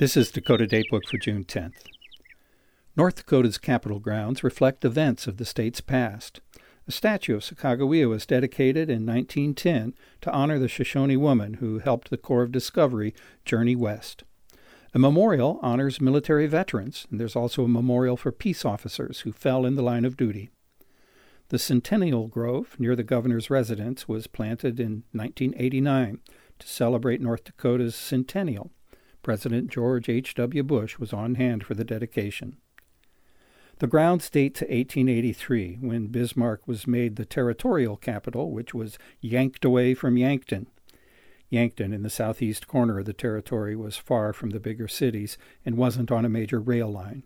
This is Dakota Datebook for June 10th. North Dakota's Capitol grounds reflect events of the state's past. A statue of Sacagawea was dedicated in 1910 to honor the Shoshone woman who helped the Corps of Discovery journey west. A memorial honors military veterans, and there's also a memorial for peace officers who fell in the line of duty. The Centennial Grove near the governor's residence was planted in 1989 to celebrate North Dakota's centennial. President George H.W. Bush was on hand for the dedication. The grounds date to 1883, when Bismarck was made the territorial capital, which was yanked away from Yankton. Yankton, in the southeast corner of the territory, was far from the bigger cities and wasn't on a major rail line.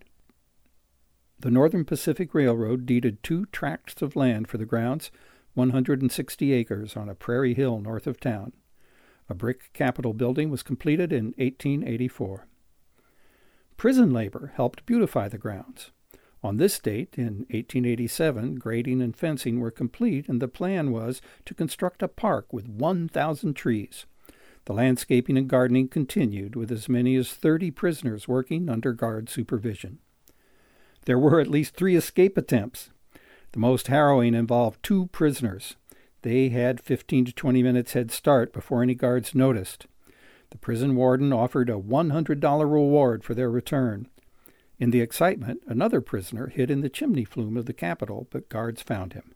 The Northern Pacific Railroad deeded 2 tracts of land for the grounds, 160 acres on a prairie hill north of town. A brick Capitol building was completed in 1884. Prison labor helped beautify the grounds. On this date, in 1887, grading and fencing were complete, and the plan was to construct a park with 1,000 trees. The landscaping and gardening continued, with as many as 30 prisoners working under guard supervision. There were at least 3 escape attempts. The most harrowing involved 2 prisoners. They had 15 to 20 minutes head start before any guards noticed. The prison warden offered a $100 reward for their return. In the excitement, another prisoner hid in the chimney flume of the Capitol, but guards found him.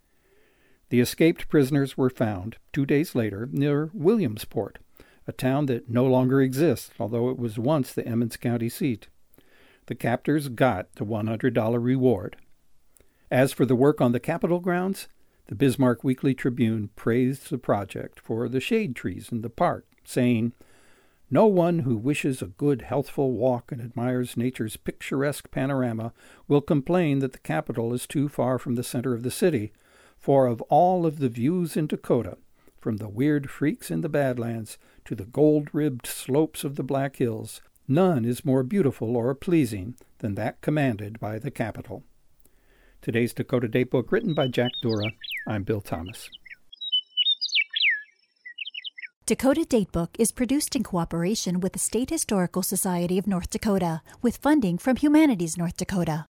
The escaped prisoners were found 2 days later near Williamsport, a town that no longer exists, although it was once the Emmons County seat. The captors got the $100 reward. As for the work on the Capitol grounds, the Bismarck Weekly Tribune praised the project for the shade trees in the park, saying, "No one who wishes a good, healthful walk and admires nature's picturesque panorama will complain that the Capitol is too far from the center of the city, for of all of the views in Dakota, from the weird freaks in the Badlands to the gold-ribbed slopes of the Black Hills, none is more beautiful or pleasing than that commanded by the Capitol." Today's Dakota Datebook, written by Jack Dura. I'm Bill Thomas. Dakota Datebook is produced in cooperation with the State Historical Society of North Dakota, with funding from Humanities North Dakota.